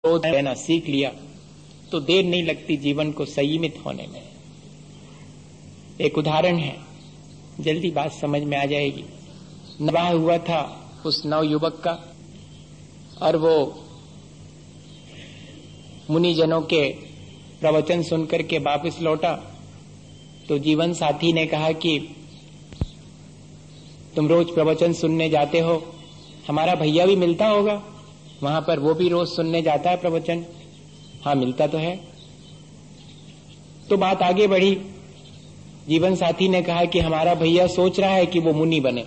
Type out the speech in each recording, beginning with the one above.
क्रोध रहना सीख लिया तो देर नहीं लगती जीवन को संयमित होने में। एक उदाहरण है, जल्दी बात समझ में आ जाएगी। विवाह हुआ था उस नवयुवक का और वो मुनिजनों के प्रवचन सुनकर के वापस लौटा तो जीवन साथी ने कहा कि तुम रोज प्रवचन सुनने जाते हो, हमारा भैया भी मिलता होगा वहां पर, वो भी रोज सुनने जाता है प्रवचन। हाँ, मिलता तो है। तो बात आगे बढ़ी। जीवन साथी ने कहा कि हमारा भैया सोच रहा है कि वो मुनि बने।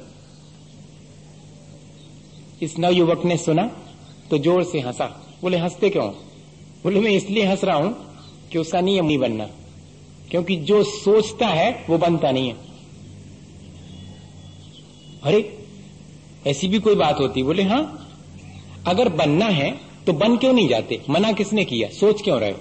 इस नवयुवक ने सुना तो जोर से हंसा। बोले हंसते क्यों? बोले मैं इसलिए हंस रहा हूं कि उसका नहीं है मुनि बनना, क्योंकि जो सोचता है वो बनता नहीं है। अरे ऐसी भी कोई बात होती? बोले हाँ, अगर बनना है तो बन क्यों नहीं जाते? मना किसने किया? सोच क्यों रहे हो?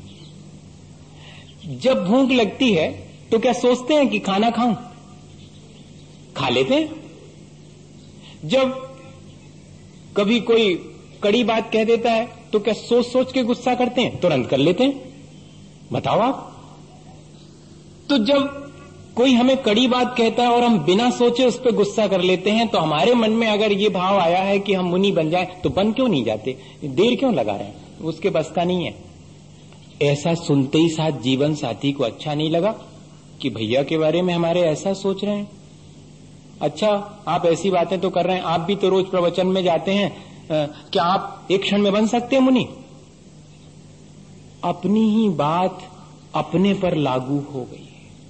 जब भूख लगती है तो क्या सोचते हैं कि खाना खाऊं? खा लेते हैं। जब कभी कोई कड़ी बात कह देता है तो क्या सोच सोच के गुस्सा करते हैं? तुरंत कर लेते हैं। बताओ आप। तो जब कोई हमें कड़ी बात कहता है और हम बिना सोचे उस पर गुस्सा कर लेते हैं, तो हमारे मन में अगर ये भाव आया है कि हम मुनि बन जाए तो बन क्यों नहीं जाते? देर क्यों लगा रहे हैं? उसके बस का नहीं है। ऐसा सुनते ही साथ जीवन साथी को अच्छा नहीं लगा कि भैया के बारे में हमारे ऐसा सोच रहे हैं। अच्छा, आप ऐसी बातें तो कर रहे हैं, आप भी तो रोज प्रवचन में जाते हैं, क्या आप एक क्षण में बन सकते हैं मुनि? अपनी ही बात अपने पर लागू हो गई।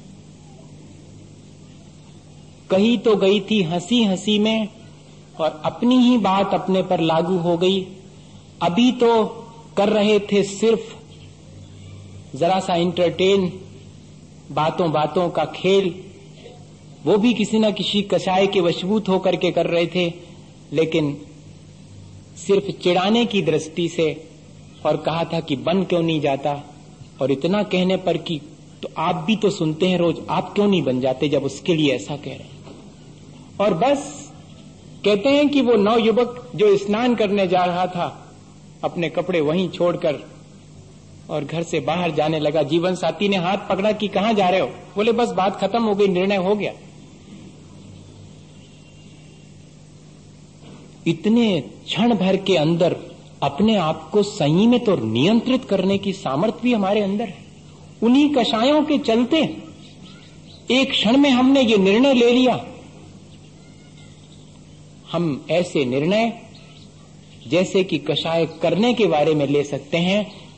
कही तो गई थी हंसी हंसी में और अपनी ही बात अपने पर लागू हो गई। अभी तो कर रहे थे सिर्फ जरा सा इंटरटेन, बातों बातों का खेल, वो भी किसी न किसी कसाय के वशभूत होकर के कर रहे थे, लेकिन सिर्फ चिढ़ाने की दृष्टि से। और कहा था कि बन क्यों नहीं जाता, और इतना कहने पर कि तो आप भी तो सुनते हैं रोज, आप क्यों नहीं बन जाते जब उसके लिए ऐसा कह रहे हैं। और बस कहते हैं कि वो नवयुवक जो स्नान करने जा रहा था अपने कपड़े वहीं छोड़कर और घर से बाहर जाने लगा। जीवन साथी ने हाथ पकड़ा कि कहां जा रहे हो? बोले बस बात खत्म हो गई, निर्णय हो गया। इतने क्षण भर के अंदर अपने आप को संयमित और नियंत्रित करने की सामर्थ्य भी हमारे अंदर है। उन्हीं कषायों के चलते एक क्षण में हमने ये निर्णय ले लिया। हम ऐसे निर्णय जैसे कि कषाय करने के बारे में ले सकते हैं